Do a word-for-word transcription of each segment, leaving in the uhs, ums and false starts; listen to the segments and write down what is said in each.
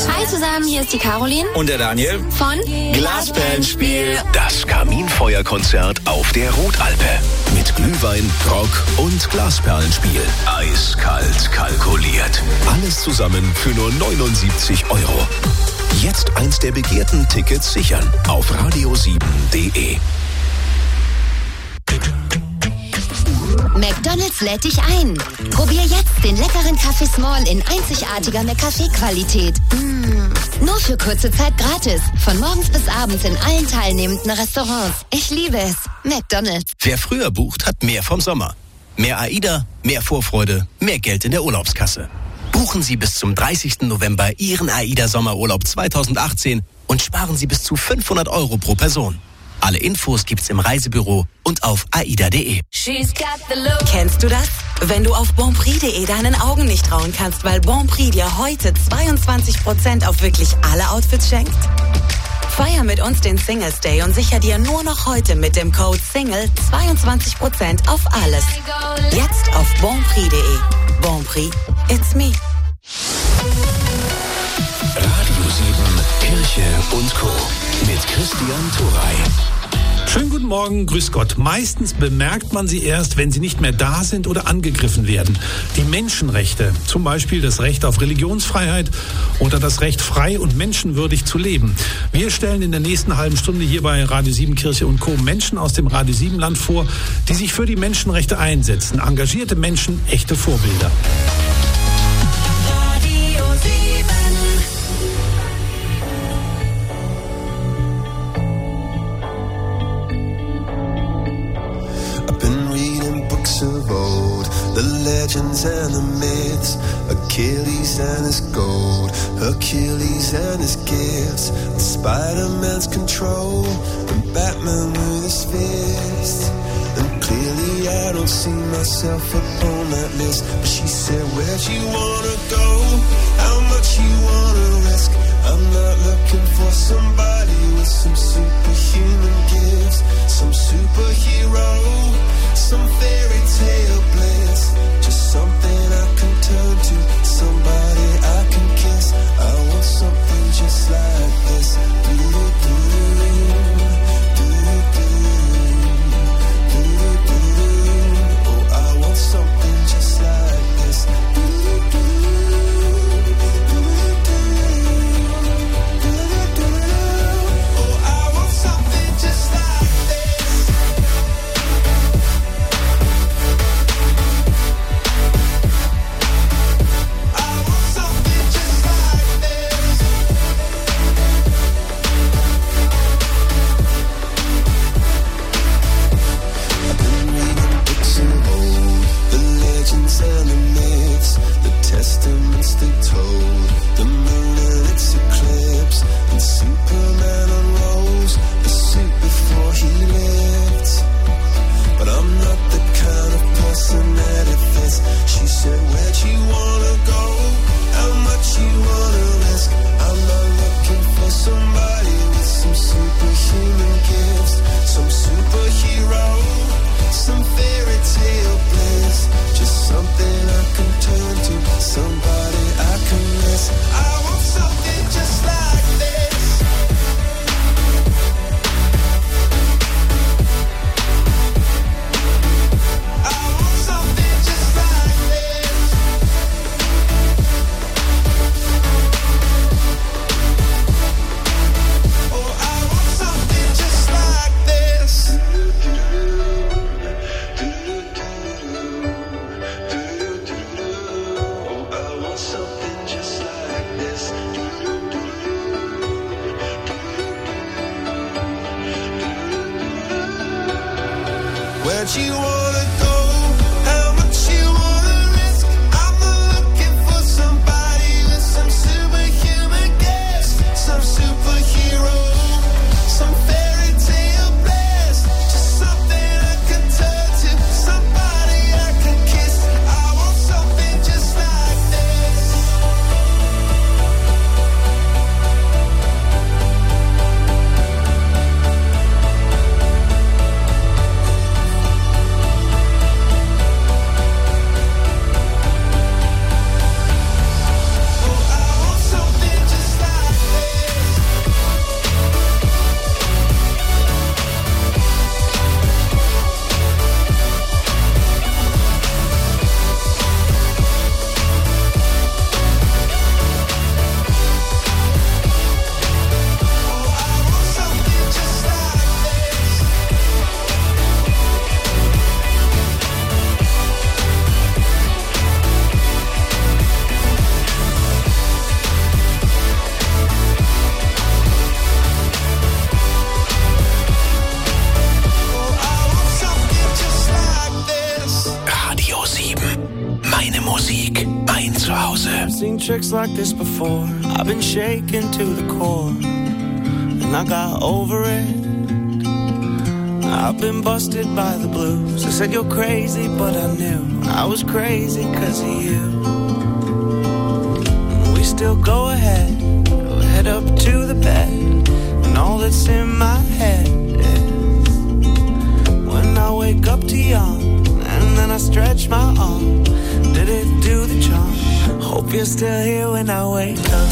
Hi zusammen, hier ist die Caroline und der Daniel von Glasperlenspiel. Das Kaminfeuerkonzert auf der Rotalpe. Mit Glühwein, Rock und Glasperlenspiel. Eiskalt kalkuliert. Alles zusammen für nur neunundsiebzig Euro. Jetzt eins der begehrten Tickets sichern auf radio sieben punkt de. McDonald's lädt dich ein. Probier jetzt den leckeren Kaffee Small in einzigartiger McCafé-Qualität. Mmh. Nur für kurze Zeit gratis. Von morgens bis abends in allen teilnehmenden Restaurants. Ich liebe es. McDonald's. Wer früher bucht, hat mehr vom Sommer. Mehr AIDA, mehr Vorfreude, mehr Geld in der Urlaubskasse. Buchen Sie bis zum dreißigsten November Ihren AIDA-Sommerurlaub zweitausendachtzehn und sparen Sie bis zu fünfhundert Euro pro Person. Alle Infos gibt's im Reisebüro und auf aida punkt de. Kennst du das? Wenn du auf bonprix punkt de deinen Augen nicht trauen kannst, weil Bonprix dir heute zweiundzwanzig Prozent auf wirklich alle Outfits schenkt? Feier mit uns den Singles Day und sicher dir nur noch heute mit dem Code SINGLE zweiundzwanzig Prozent auf alles. Jetzt auf bonprix punkt de. Bonprix, it's me. Radio sieben, Kirche und Co. mit Christian Turey. Schönen guten Morgen, grüß Gott. Meistens bemerkt man sie erst, wenn sie nicht mehr da sind oder angegriffen werden. Die Menschenrechte, zum Beispiel das Recht auf Religionsfreiheit oder das Recht, frei und menschenwürdig zu leben. Wir stellen in der nächsten halben Stunde hier bei Radio sieben Kirche und Co. Menschen aus dem Radio sieben Land vor, die sich für die Menschenrechte einsetzen. Engagierte Menschen, echte Vorbilder. Of old, the legends and the myths, Achilles and his gold, Hercules and his gifts, and Spider-Man's control, and Batman with his fist. And clearly I don't see myself upon that list. But she said, where'd you wanna go? How much you wanna risk? I'm not looking for somebody with some superhuman gifts, some superhero, some fairy tale bliss, just something I can turn to, somebody I can kiss. I want something just like this. Do do do do do do. Oh, I want something just like this. Do do do do do. Oh, I want something just like this. And the myths, the testaments they told, the moon and its eclipse, and Superman unrolls the suit before he lived. But I'm not the kind of person that it fits. She said, where'd you wanna go? How much you wanna risk? I'm not looking for somebody with some superhuman gifts, some superhero, some fairy tale bliss, just something I can turn to, somebody I can miss. I want something just like this. I want something just like this. Oh, I want something just like this. Where'd you wanna go? How much you wanna risk? I'm not looking for somebody with some superhuman gifts, some superhero, some fairy tale bliss, just something I can turn to, somebody I can kiss. I want something just like this. tricks like this before. I've been shaken to the core, and I got over it. I've been busted by the blues. They said you're crazy, but I knew I was crazy cause of you. We still go ahead, we'll head up to the bed, and all that's in my head is when I wake up to yawn, and then I stretch my arm. Did it do the charm? Hope you're still here when I wake up.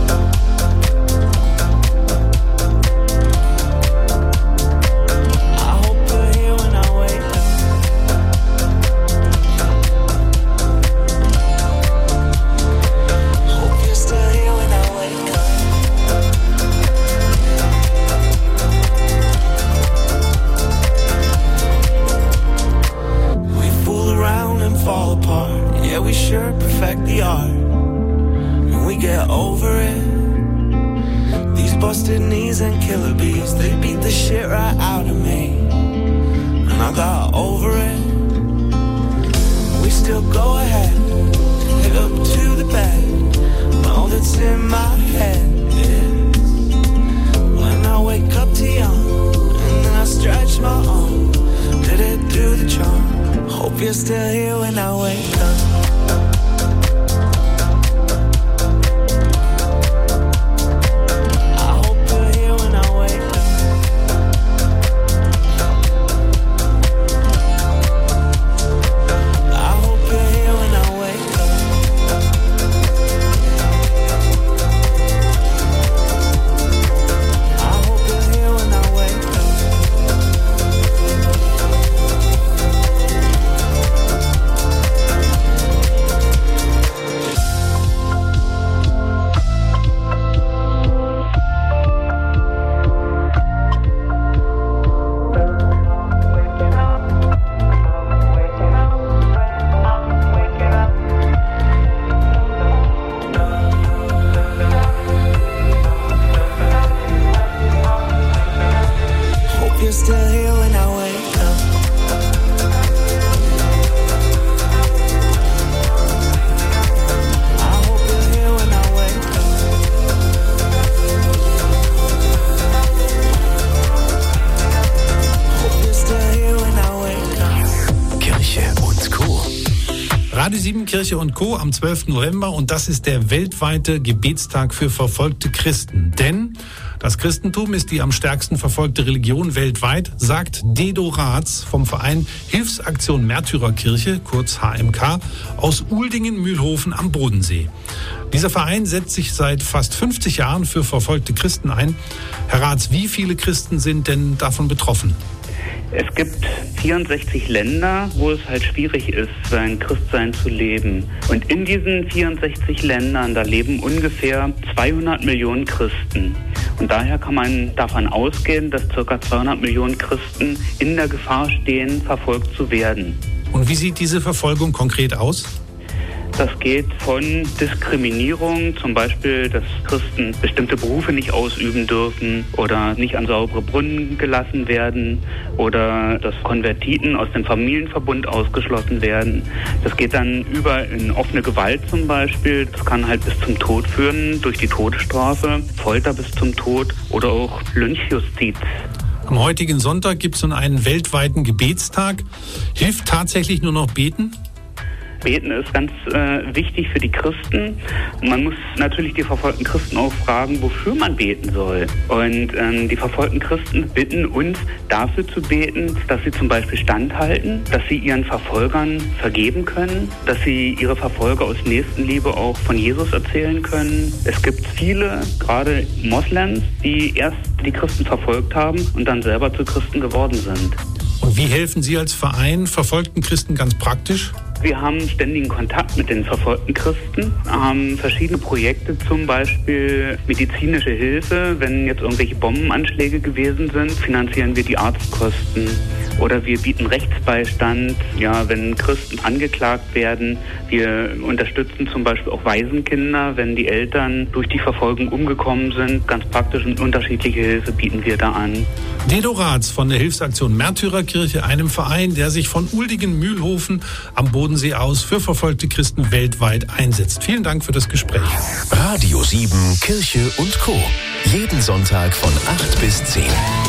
Radio sieben Kirche und Co. am zwölften November, und das ist der weltweite Gebetstag für verfolgte Christen. Denn das Christentum ist die am stärksten verfolgte Religion weltweit, sagt Dedo Raths vom Verein Hilfsaktion Märtyrerkirche, kurz H M K, aus Uldingen-Mühlhofen am Bodensee. Dieser Verein setzt sich seit fast fünfzig Jahren für verfolgte Christen ein. Herr Raths, wie viele Christen sind denn davon betroffen? Es gibt vierundsechzig Länder, wo es halt schwierig ist, sein Christsein zu leben. Und in diesen vierundsechzig Ländern, da leben ungefähr zweihundert Millionen Christen. Und daher kann man davon ausgehen, dass ca. zweihundert Millionen Christen in der Gefahr stehen, verfolgt zu werden. Und wie sieht diese Verfolgung konkret aus? Das geht von Diskriminierung, zum Beispiel, dass Christen bestimmte Berufe nicht ausüben dürfen oder nicht an saubere Brunnen gelassen werden oder dass Konvertiten aus dem Familienverbund ausgeschlossen werden. Das geht dann über in offene Gewalt zum Beispiel. Das kann halt bis zum Tod führen durch die Todesstrafe, Folter bis zum Tod oder auch Lynchjustiz. Am heutigen Sonntag gibt es nun einen weltweiten Gebetstag. Hilft tatsächlich nur noch Beten? Beten ist ganz äh, wichtig für die Christen. Man muss natürlich die verfolgten Christen auch fragen, wofür man beten soll. Und ähm, die verfolgten Christen bitten uns, dafür zu beten, dass sie zum Beispiel standhalten, dass sie ihren Verfolgern vergeben können, dass sie ihre Verfolger aus Nächstenliebe auch von Jesus erzählen können. Es gibt viele, gerade Moslems, die erst die Christen verfolgt haben und dann selber zu Christen geworden sind. Und wie helfen Sie als Verein verfolgten Christen ganz praktisch? Wir haben ständigen Kontakt mit den verfolgten Christen, haben verschiedene Projekte, zum Beispiel medizinische Hilfe. Wenn jetzt irgendwelche Bombenanschläge gewesen sind, finanzieren wir die Arztkosten. Oder wir bieten Rechtsbeistand, ja, wenn Christen angeklagt werden. Wir unterstützen zum Beispiel auch Waisenkinder, wenn die Eltern durch die Verfolgung umgekommen sind. Ganz praktisch und unterschiedliche Hilfe bieten wir da an. Dedo Ratz von der Hilfsaktion Märtyrerkirche, einem Verein, der sich von Uldingen-Mühlhofen am Bodensee aus für verfolgte Christen weltweit einsetzt. Vielen Dank für das Gespräch. Radio sieben, Kirche und Co. Jeden Sonntag von acht bis zehn.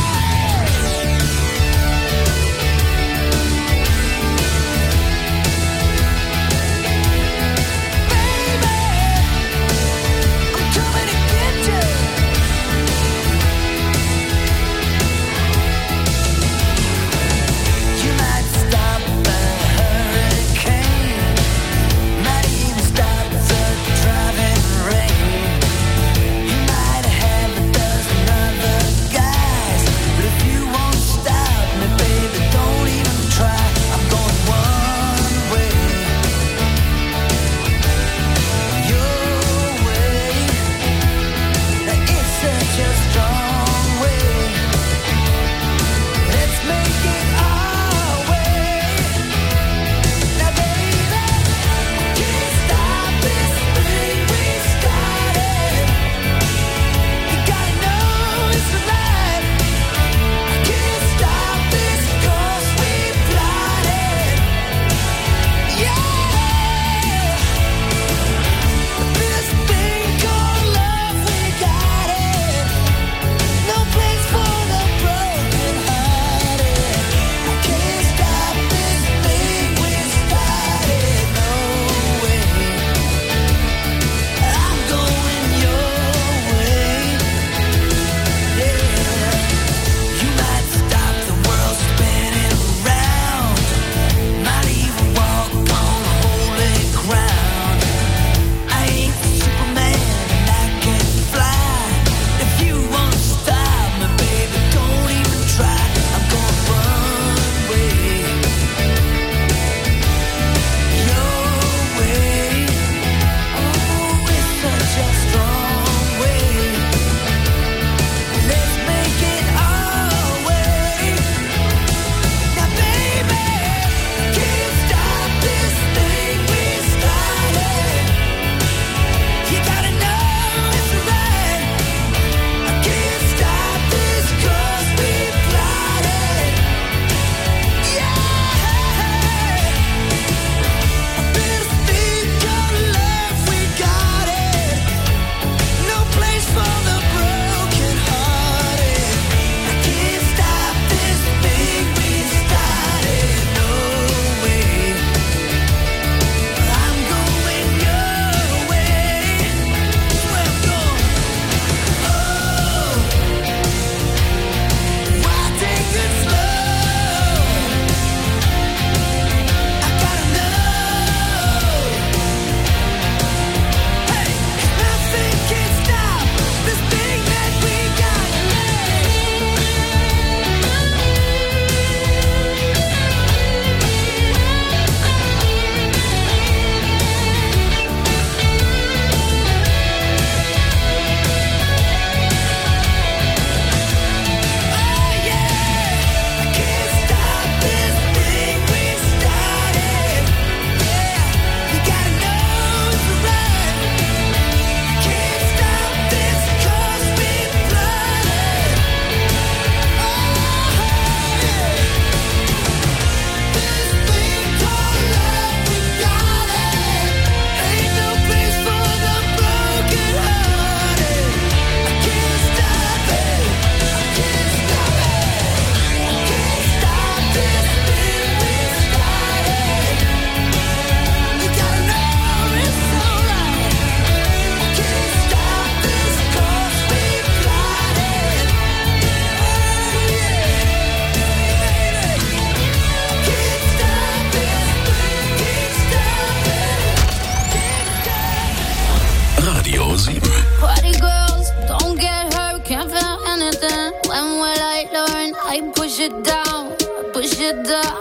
it down, push it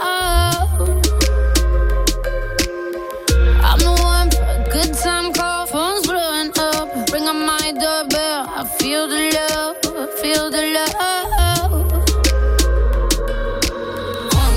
down. I'm the one for a good time call, phone's blowing up. Ring on my doorbell, I feel the love, I feel the love. Uh.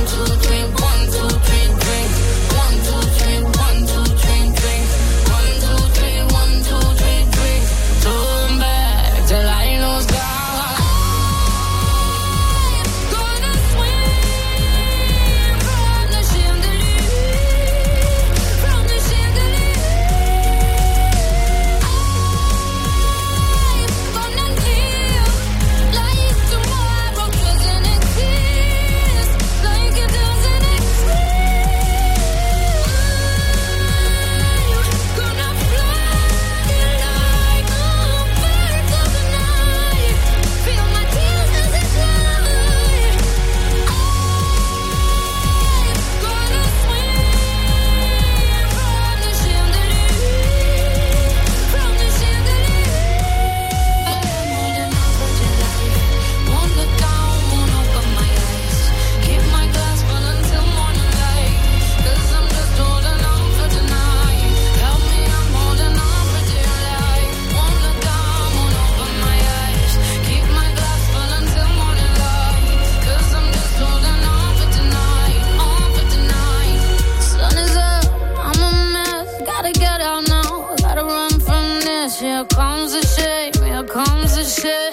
shit.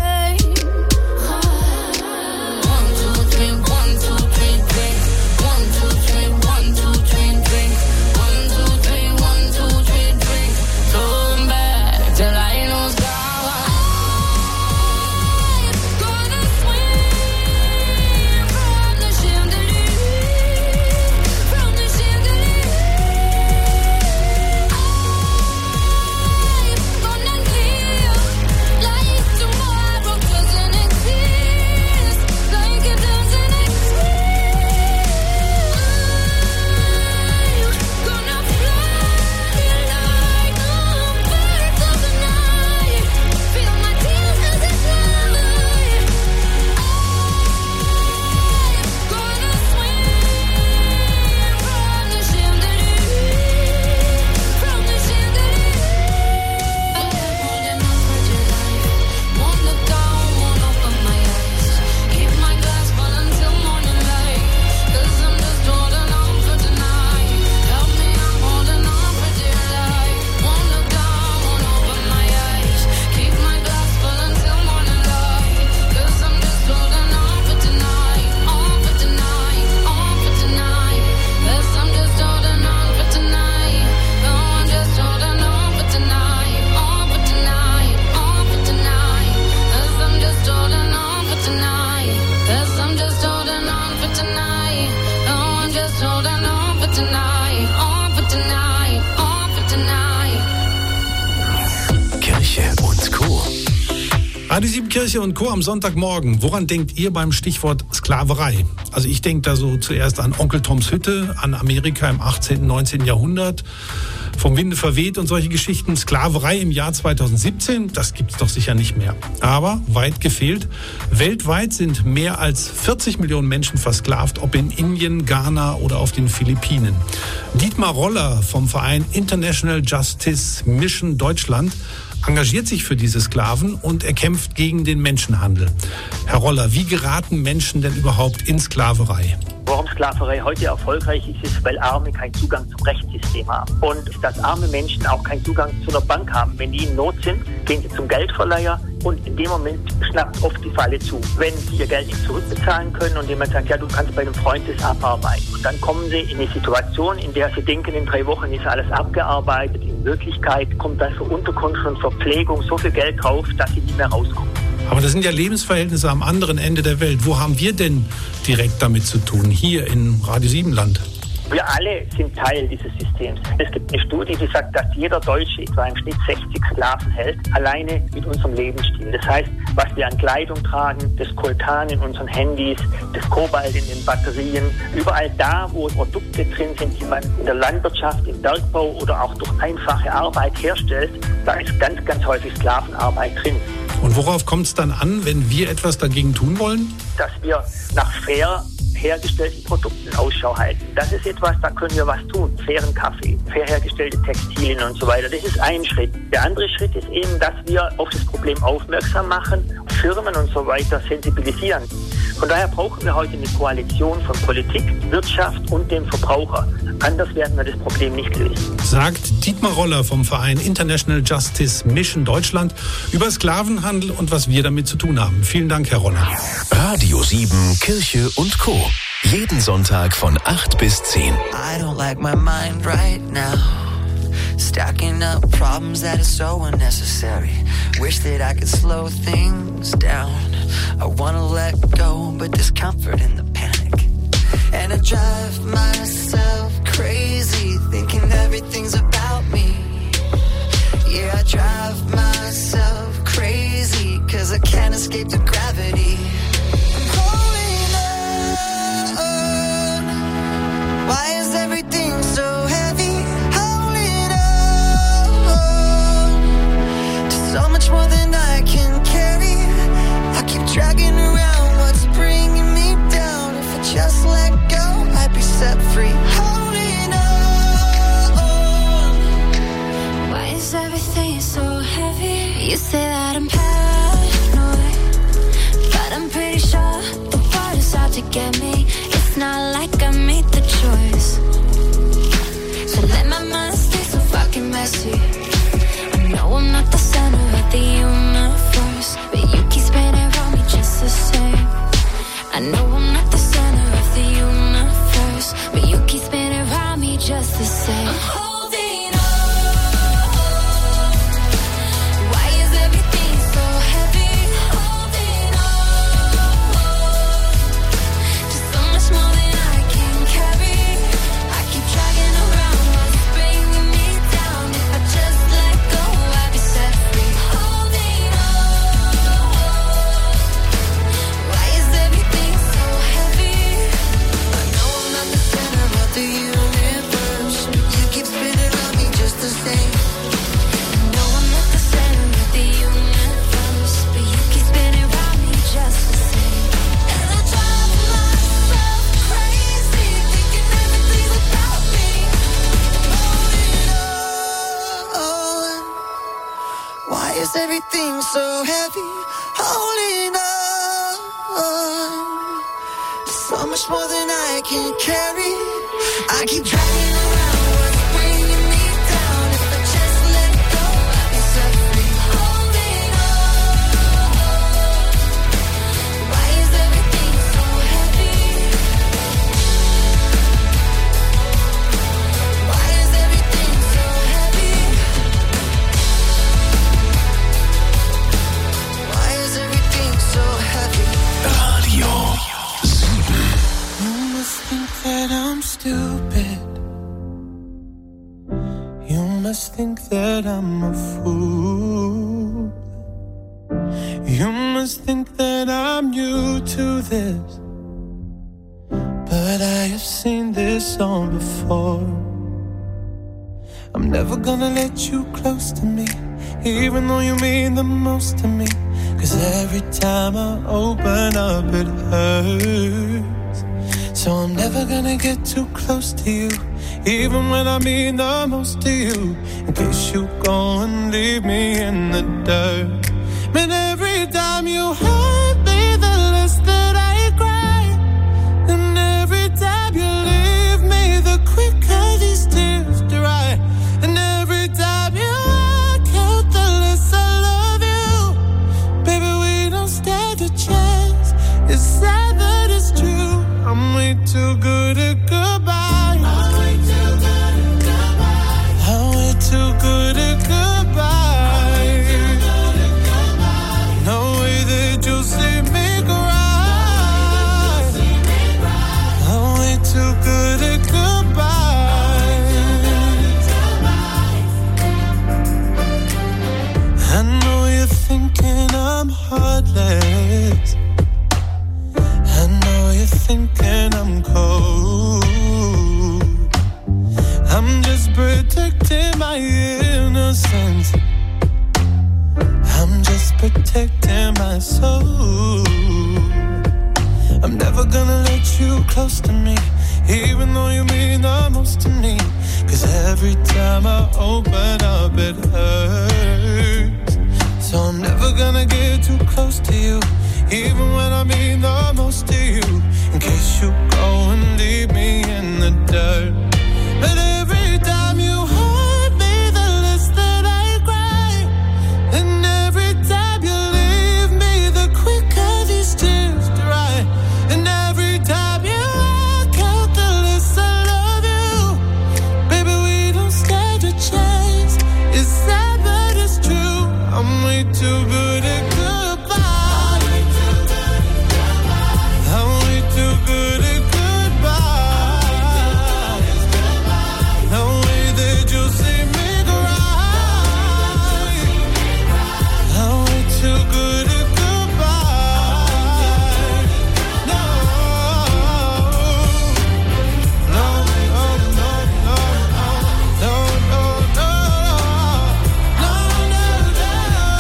Radio sieben Kirche und Co. am Sonntagmorgen. Woran denkt ihr beim Stichwort Sklaverei? Also ich denke da so zuerst an Onkel Toms Hütte, an Amerika im achtzehnten, neunzehnten Jahrhundert. Vom Winde verweht und solche Geschichten. Sklaverei im Jahr zweitausendsiebzehn, das gibt's doch sicher nicht mehr. Aber weit gefehlt. Weltweit sind mehr als vierzig Millionen Menschen versklavt, ob in Indien, Ghana oder auf den Philippinen. Dietmar Roller vom Verein International Justice Mission Deutschland engagiert sich für diese Sklaven und er kämpft gegen den Menschenhandel. Herr Roller, wie geraten Menschen denn überhaupt in Sklaverei? Warum Sklaverei heute erfolgreich ist, ist, weil Arme keinen Zugang zum Rechtssystem haben. Und dass arme Menschen auch keinen Zugang zu einer Bank haben. Wenn die in Not sind, gehen sie zum Geldverleiher und in dem Moment schnappt oft die Falle zu. Wenn sie ihr Geld nicht zurückbezahlen können und jemand sagt, ja, du kannst bei einem Freund das abarbeiten. Und dann kommen sie in eine Situation, in der sie denken, in drei Wochen ist alles abgearbeitet. In Wirklichkeit kommt dann für Unterkunft und Verpflegung so viel Geld drauf, dass sie nicht mehr rauskommen. Aber das sind ja Lebensverhältnisse am anderen Ende der Welt. Wo haben wir denn direkt damit zu tun? Hier in Radio sieben Land. Wir alle sind Teil dieses Systems. Es gibt eine Studie, die sagt, dass jeder Deutsche etwa im Schnitt sechzig Sklaven hält, alleine mit unserem Lebensstil. Das heißt, was wir an Kleidung tragen, das Coltan in unseren Handys, das Kobalt in den Batterien, überall da, wo Produkte drin sind, die man in der Landwirtschaft, im Bergbau oder auch durch einfache Arbeit herstellt, da ist ganz, ganz häufig Sklavenarbeit drin. Und worauf kommt es dann an, wenn wir etwas dagegen tun wollen? Dass wir nach fair hergestellten Produkten Ausschau halten. Das ist etwas, da können wir was tun. Fairen Kaffee, fair hergestellte Textilien und so weiter. Das ist ein Schritt. Der andere Schritt ist eben, dass wir auf das Problem aufmerksam machen, Firmen und so weiter sensibilisieren. Von daher brauchen wir heute eine Koalition von Politik, Wirtschaft und dem Verbraucher. Anders werden wir das Problem nicht lösen. Sagt Dietmar Roller vom Verein International Justice Mission Deutschland über Sklavenhandel und was wir damit zu tun haben. Vielen Dank, Herr Roller. Radio sieben Kirche und Co. Jeden Sonntag von acht bis zehn. I don't like my mind right now. Stacking up problems that are so unnecessary. Wish that I could slow things down. I wanna let go, but there's comfort in the panic. And I drive myself crazy, thinking everything's about me. Yeah, I drive myself crazy, cause I can't escape the gravity. I'm holding on. Why is everything so heavy? Holding on to so much more than I can carry. I keep dragging around what's bringing me down. If I just let go, I'd be set free. Holding on. Why is everything so heavy? You say that I'm paranoid, but I'm pretty sure the world is out to get me. It's not like I made the choice, so let my mind stay so fucking messy. I know I'm not the center of the universe, so heavy, holding on. So much more than I can carry. I keep dragging around what's bringing me down. If I just let go, I'll be set free. Holding on. Why is everything so heavy? Why is everything so heavy? Why is everything so heavy? Radio sieben. You must think that I'm stupid. You must think that I'm a fool. You must think that I'm new to this. But I have seen this all before. I'm never gonna let you close to me, even though you mean the most to me. Cause every time I open up it hurts. So I'm never gonna get too close to you, even when I mean the most to you. In case you go and leave me in the dirt. Man, every time you hurt me, the less that I cry. And every time you leave me, the quicker these tears dry. And every time you walk out, the less I love you. Baby, we don't stand a chance. It's sad that it's true. I'm way too good at goodbye. I'm way too good at goodbye. I'm way too good at goodbye. No way that you'll see me cry. I'm way too good at goodbye. I know you're thinking I'm heartless. I know you're thinking I'm cold. I'm just protecting my innocence. I'm just protecting my soul. I'm never gonna let you close to me, even though you mean the most to me. Cause every time I open up it hurts. So I'm never gonna get too close to you, even when I mean the most to you. In case you go and leave me in the dirt. But every time you hurt me, the less that I cry. And every time you leave me, the quicker these tears dry. And every time you walk out, the less I love you. Baby, we don't stand a chance. It's sad, but it's true. I'm way too good at goodbye. I'm way too good at goodbye. No way that you'll see me cry. I'm way too good at goodbye. No, no, no, no, no, no, no, no, no, no, no.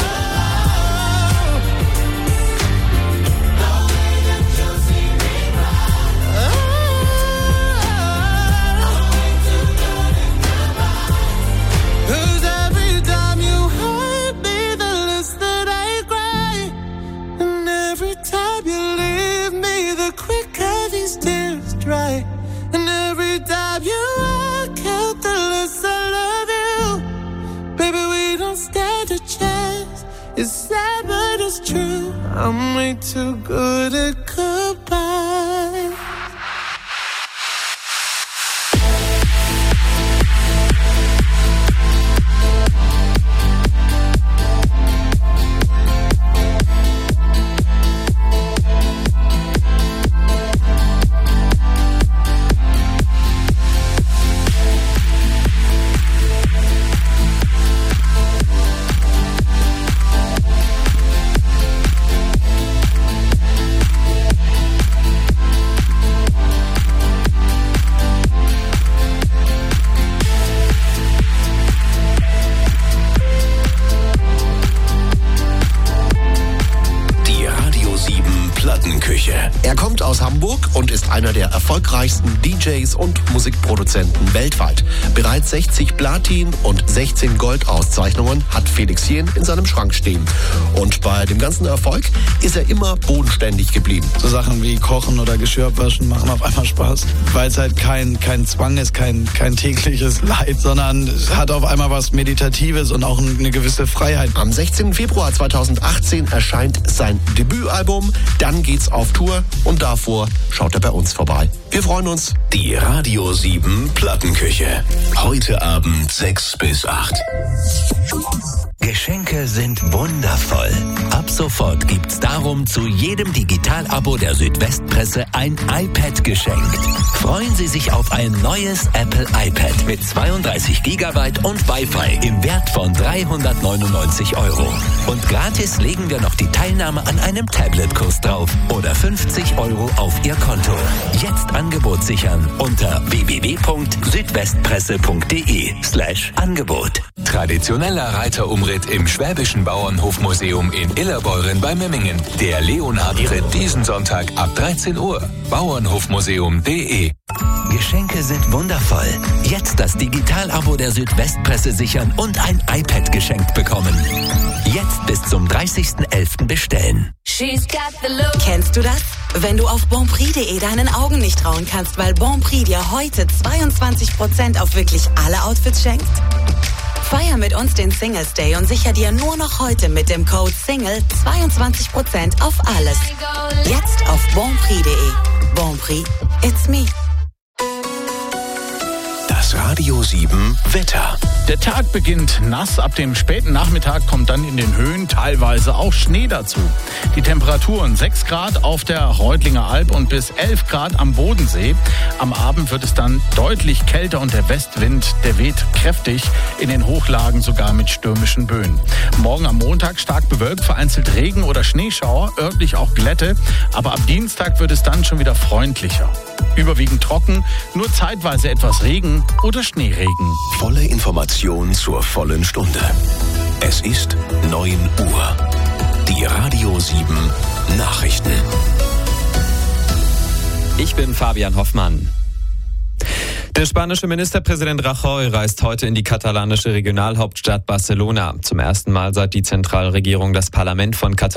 Cause every time you hurt me, the less that I cry. And every time you leave me, the quicker these tears dry. And every time you walk out, the less I love you. Baby, we don't stand a chance. It's sad, but it's true. I'm way too good at goodbye. Plattenküche. Er kommt aus Hamburg und ist einer der erfolgreichsten D Js und Musikproduzenten weltweit. Bereits sechzig Platin- und sechzehn Gold-Auszeichnungen hat Felix Jähn in seinem Schrank stehen. Und bei dem ganzen Erfolg ist er immer bodenständig geblieben. So Sachen wie Kochen oder Geschirr waschen machen auf einmal Spaß, weil es halt kein, kein Zwang ist, kein, kein tägliches Leid, sondern es hat auf einmal was Meditatives und auch eine gewisse Freiheit. Am sechzehnten Februar zweitausendachtzehn erscheint sein Debütalbum, dann geht's auf Tour und davor schaut er bei uns vorbei. Wir freuen uns. Die Radio sieben Plattenküche. Heute Abend sechs bis acht. Geschenke sind wundervoll. Ab sofort gibt's darum zu jedem Digitalabo der Südwestpresse ein iPad geschenkt. Freuen Sie sich auf ein neues Apple iPad mit zweiunddreißig Gigabyte und Wi-Fi im Wert von dreihundertneunundneunzig Euro. Und gratis legen wir noch die Teilnahme an einem Tablet-Kurs drauf oder fünfzig Euro auf Ihr Konto. Jetzt Angebot sichern unter w w w punkt südwestpresse punkt de slash Angebot. Traditioneller Reiterumritt im Schwäbischen Bauernhofmuseum in Illerbeuren bei Memmingen. Der Leonhard-Ritt diesen Sonntag ab dreizehn Uhr. Bauernhofmuseum punkt de. Geschenke sind wundervoll. Jetzt das Digitalabo der Südwestpresse sichern und ein iPad geschenkt bekommen. Jetzt bis zum dreißigsten elften bestellen. Kennst du das? Wenn du auf bonprix punkt de deinen Augen nicht trauen kannst, weil Bonprix dir heute zweiundzwanzig Prozent auf wirklich alle Outfits schenkt? Feier mit uns den Singles Day und sicher dir nur noch heute mit dem Code SINGLE zweiundzwanzig Prozent auf alles. Jetzt auf bonprix punkt de. Bonprix, it's me. Das Radio sieben Wetter. Der Tag beginnt nass, ab dem späten Nachmittag kommt dann in den Höhen teilweise auch Schnee dazu. Die Temperaturen sechs Grad auf der Reutlinger Alb und bis elf Grad am Bodensee. Am Abend wird es dann deutlich kälter und der Westwind, der weht kräftig, in den Hochlagen sogar mit stürmischen Böen. Morgen am Montag stark bewölkt, vereinzelt Regen oder Schneeschauer, örtlich auch Glätte, aber ab Dienstag wird es dann schon wieder freundlicher. Überwiegend trocken, nur zeitweise etwas Regen oder Schneeregen. Volle Information zur vollen Stunde. Es ist neun Uhr. Die Radio sieben Nachrichten. Ich bin Fabian Hoffmann. Der spanische Ministerpräsident Rajoy reist heute in die katalanische Regionalhauptstadt Barcelona. Zum ersten Mal seit die Zentralregierung das Parlament von Katalonien